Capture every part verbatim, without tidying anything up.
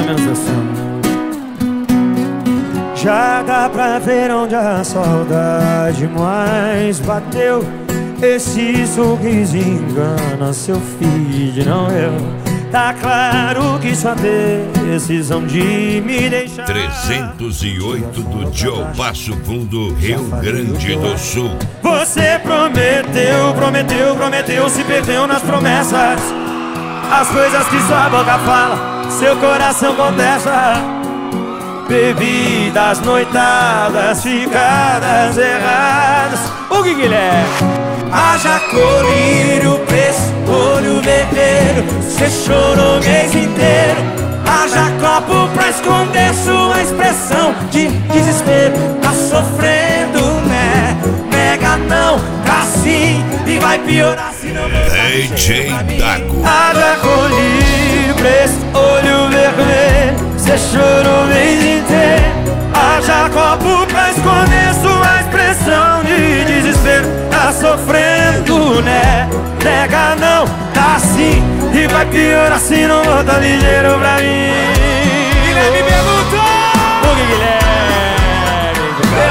menos assim. Já dá pra ver onde a saudade mais bateu. Esse sorriso engana seu feed, não eu. Tá claro que sua decisão de me deixar. trezentos e oito do Joe Passo Fundo, Rio Grande do Sul. Você prometeu, prometeu, prometeu, se perdeu nas promessas. As coisas que sua boca fala, seu coração contesta. Bebidas, noitadas, ficadas erradas. O que Guilherme? Haja colírio, preço, olho vermelho. Cê chorou o mês inteiro. Haja copo pra esconder sua expressão de desespero. Tá sofrendo, né? Nega não, tá sim. E vai piorar se não voltar. D J Dago. Haja colírio, preço, olho vermelho. Cê chorou o mês inteiro. Haja copo pra esconder sua expressão de desespero. Tá sofrendo, né? Nega não, tá sim. E vai piorar se não volta ligeiro pra mim. Guilherme perguntou. O que Guilherme?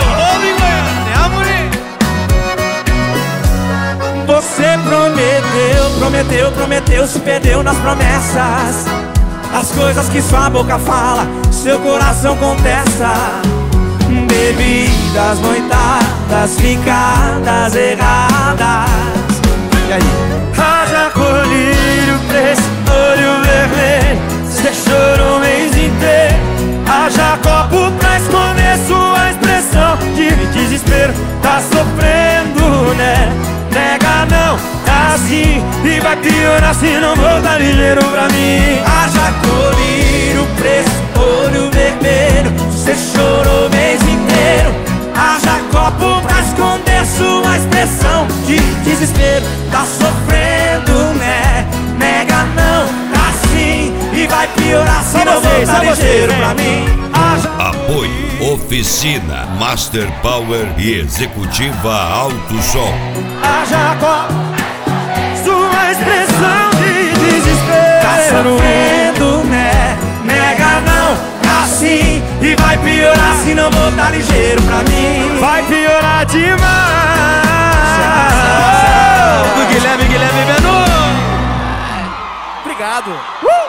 Você prometeu, prometeu, prometeu, se perdeu nas promessas. As coisas que sua boca fala, seu coração contesta. Bebidas, noitadas, ficadas erradas. E aí? Haja colírio, preço, olho vermelho. Cê chorou o mês inteiro. Haja copo pra esconder sua expressão de desespero. Tá sofrendo, né? Nega não, tá assim. E vai piorar se não voltar ligeiro pra mim. Haja colírio, preço, olho vermelho. Cê chorou o mês inteiro. Haja copo pra esconder sua expressão de desespero. Tá sofrendo, né? Nega não, tá sim. E vai piorar se não voltar ligeiro pra mim. Haja... Apoio Oficina Master Power e Executiva Alto Som. Haja copo, sua expressão de desespero. Tá sofrendo, né? Nega não, tá sim. E vai piorar se não voltar ligeiro pra mim. Vai piorar demais. Do Guilherme, Guilherme Menu. Obrigado. Uh!